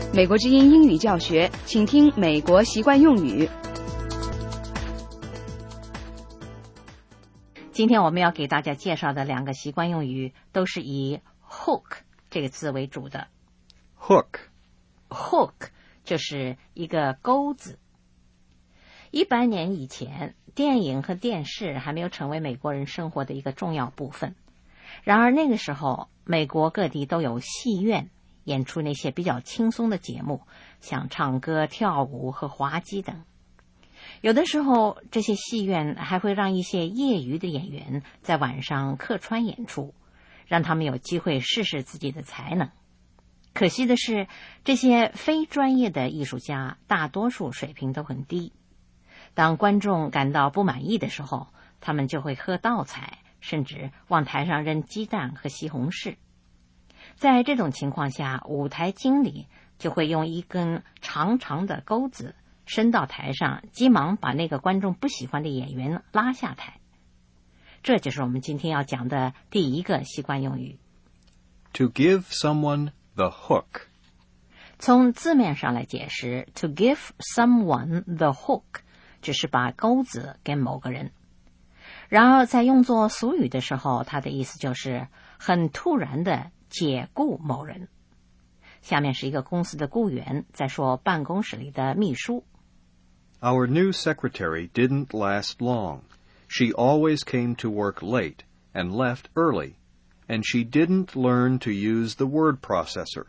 美国之音英语教学，请听美国习惯用语。 今天我们要给大家介绍的两个习惯用语都是以 hook 这个字为主的。 Hook 就是一个钩子。100年以前，电影和电视还没有成为美国人生活的一个重要部分。然而那个时候，美国各地都有戏院演出那些比较轻松的节目，像唱歌、跳舞和滑稽等。有的时候，这些戏院还会让一些业余的演员在晚上客串演出，让他们有机会试试自己的才能。可惜的是，这些非专业的艺术家大多数水平都很低。当观众感到不满意的时候，他们就会喝倒彩，甚至往台上扔鸡蛋和西红柿。在这种情况下，舞台经理就会用一根长长的钩子伸到台上，急忙把那个观众不喜欢的演员拉下台。这就是我们今天要讲的第一个习惯用语。 To give someone the hook. 从字面上来解释， to give someone the hook 只是把钩子给某个人。然而在用作俗语的时候，它的意思就是很突然的解雇某人。下面是一个公司的雇员在说办公室里的秘书。 Our new secretary didn't last long. She always came to work late and left early, and she didn't learn to use the word processor.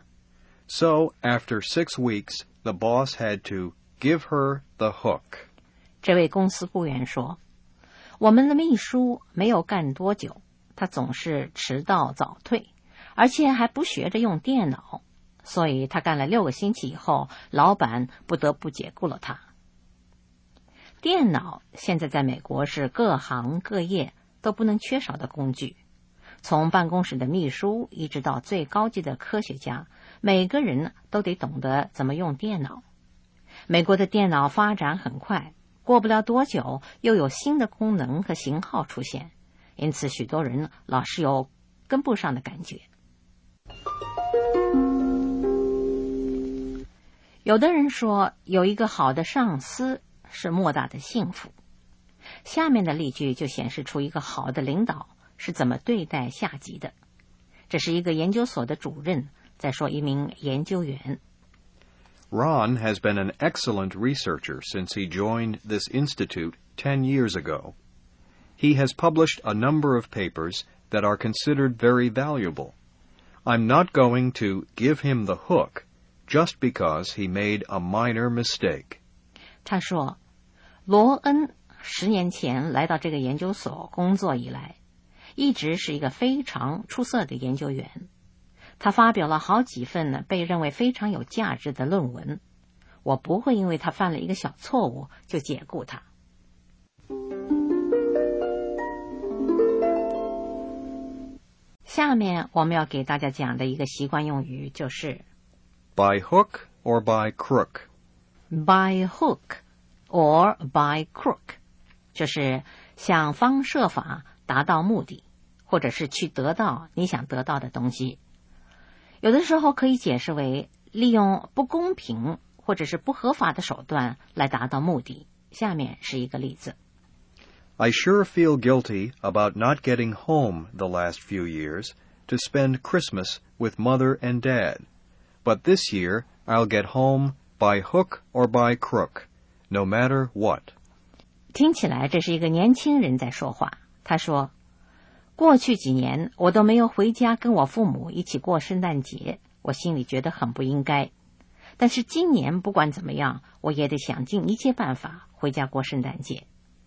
So, after 6 weeks, the boss had to give her the hook. 这位公司雇员说，我们的秘书没有干多久，他总是迟到早退，而且还不学着用电脑，所以他干了6个星期以后，老板不得不解雇了他。电脑现在在美国是各行各业都不能缺少的工具，从办公室的秘书一直到最高级的科学家，每个人都得懂得怎么用电脑。美国的电脑发展很快，过不了多久又有新的功能和型号出现，因此许多人老是有跟不上的感觉。有的人说，有一个好的上司是莫大的幸福。下面的例句就显示出一个好的领导是怎么对待下级的。这是一个研究所的主任在说一名研究员。 Ron has been an excellent researcher since he joined this institute 10 years ago. He has published a number of papers that are considered very valuable. I'm not going to give him the hook just because he made a minor mistake. 他说，罗恩10年前来到这个研究所工作以来，一直是一个非常出色的研究员。他发表了好几份被认为非常有价值的论文。我不会因为他犯了一个小错误就解雇他。下面我们要给大家讲的一个习惯用语就是 By hook or by crook. by hook or by crook， 就是想方设法达到目的，或者是去得到你想得到的东西。有的时候可以解释为利用不公平或者是不合法的手段来达到目的。下面是一个例子。 I sure feel guilty about not getting home the last few years to spend Christmas with Mother and Dad. But this year, I'll get home by hook or by crook, no matter what. 听起来这是一个年轻人在说话。他说，过去几年我都没有回家跟我父母一起过圣诞节，我心里觉得很不应该。但是今年不管怎么样，我也得想尽一切办法回家过圣诞节。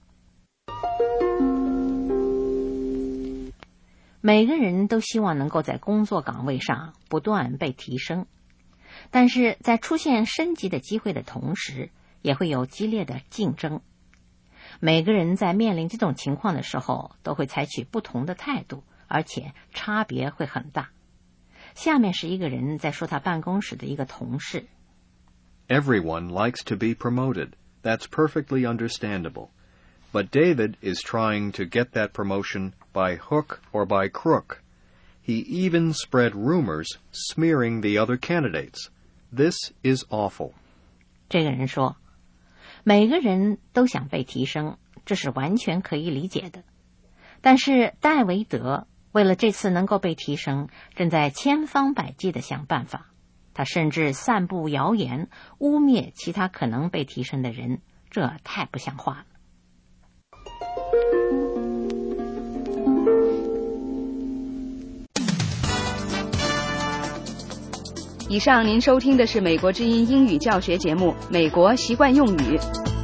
每个人都希望能够在工作岗位上不断被提升，但是在出现升级的机会的同时，也会有激烈的竞争。每个人在面临这种情况的时候，都会采取不同的态度，而且差别会很大。下面是一个人在说他办公室的一个同事。 Everyone likes to be promoted. That's perfectly understandable. But David is trying to get that promotion by hook or by crook. He even spread rumors smearing the other candidates. This is awful. 这个人说，每个人都想被提升，这是完全可以理解的。但是戴维德为了这次能够被提升，正在千方百计地想办法。他甚至散布谣言，污蔑其他可能被提升的人，这太不像话了。 以上您收听的是美国之音英语教学节目《美国习惯用语》。